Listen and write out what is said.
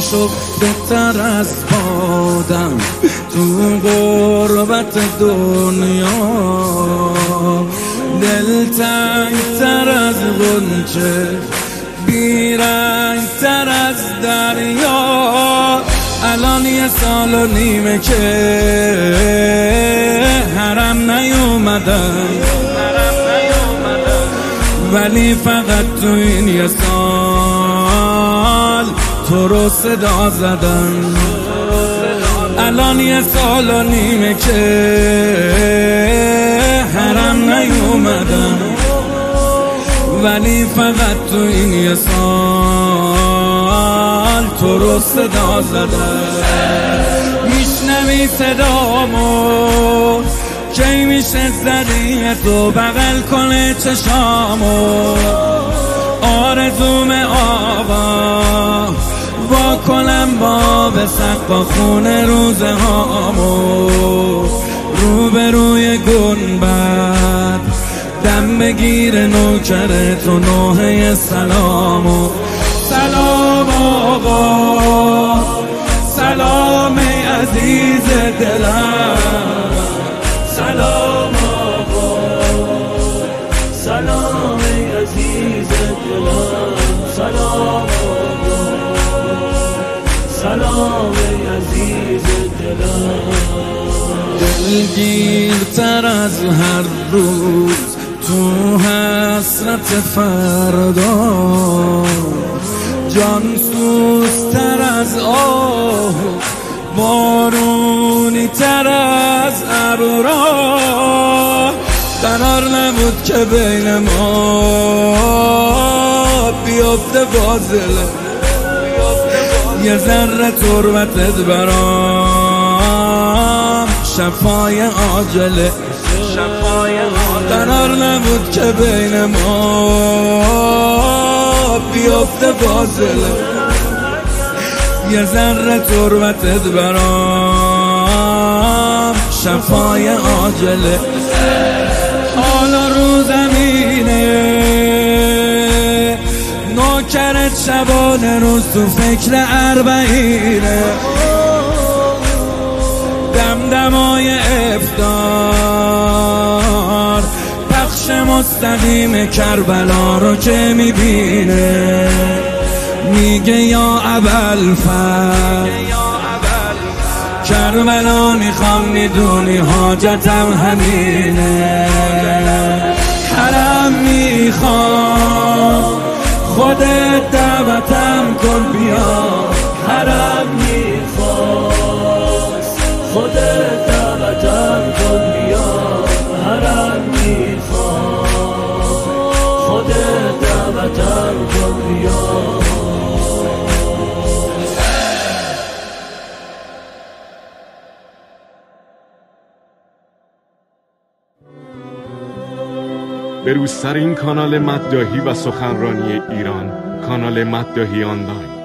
شو بهتر از بادم تو غربت دنیا، دلتنگ تر از غنچه، بیرنگ تر از دریا. الان 1 سال و نیمه که حرم نیومدم، ولی فقط تو این 1 سال تو رو صدا زدم. الان 1 سال و نیمه که حرم نیومدم، ولی فقط تو این 1 سال تو رو صدا زدم. میشنوی صدامو کی میشه زدی تو بغل کنه چشامو، آرزوم آقا با کنم باب سقف خونه روزه هامو، روبروی گنبد دم بگیر نوکر تو نوحه سلامو. سلام آقا، سلام عزیز دلم، سلام آقا، سلام عزیز دلم، سلام آقا، سلام عزیز دلم. دلگیرتر از هر روز تو حسرت فردا، جان سوزتر از آه، بارونی تر از ابرا. قرار نبود که بین ما بیفته فاصله، یه ذره تربتت برام شفای عاجله. قرار نبود که بین ما بیفته فاصله، یه ذره تربتت برام شفای عاجله. حالا رو زمینه نوکرت شبانه روز تو فکر 40، دمدمای افطار پخش مستقیم کربلا رو که میبینه، میگه یا ابوالفضل کربلا میخوام، میدونی حاجتم همینه. حرم میخوام خودت دعوتم کن بیا، حرم میخوام خودت دعوتم کن بیا، حرم میخوام خودت دعوتم کن بیا. به روزترین کانال مداحی و سخنرانی ایران، کانال مداحی آنلاین.